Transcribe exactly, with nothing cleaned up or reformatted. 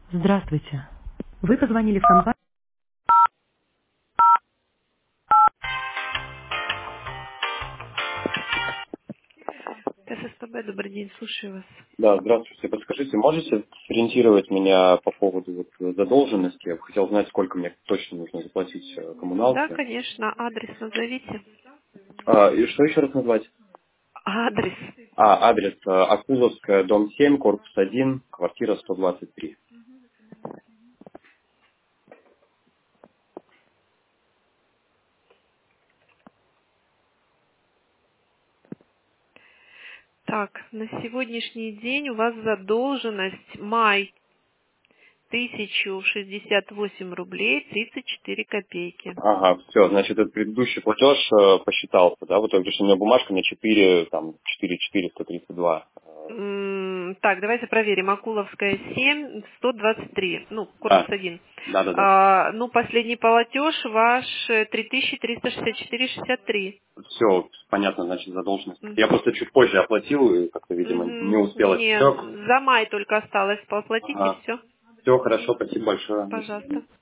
Здравствуйте. Вы позвонили в компанию. ТССПБ, добрый день, слушаю вас. Да, здравствуйте. Подскажите, можете сориентировать меня по поводу вот задолженности? Я бы хотел знать, сколько мне точно нужно заплатить э, Да, коммуналки. конечно, адрес назовите. А, и что еще раз назвать? Адрес. А, адрес э, Акуловская, дом семь, корпус один, квартира сто двадцать три. Так, на сегодняшний день у вас задолженность май тысяча шестьдесят восемь рублей тридцать четыре копейки. Ага, все, значит, этот предыдущий платеж э, посчитался, да, в итоге, потому что у меня бумажка на четыре, там, четыре четыреста тридцать два. М, Так, давайте проверим. Акуловская семь, сто двадцать три, ну, корпус Да, один. да, да, да. А, ну, последний платеж ваш э, три тысячи триста шестьдесят четыре шестьдесят три. Все, понятно, значит, задолженность. Я Мгм. просто чуть позже оплатил, и как-то, видимо, не Мгм. успел Не, отсек. за май только осталось. Поплатите, Ага. все. Все хорошо, спасибо большое. До свидания. Пожалуйста.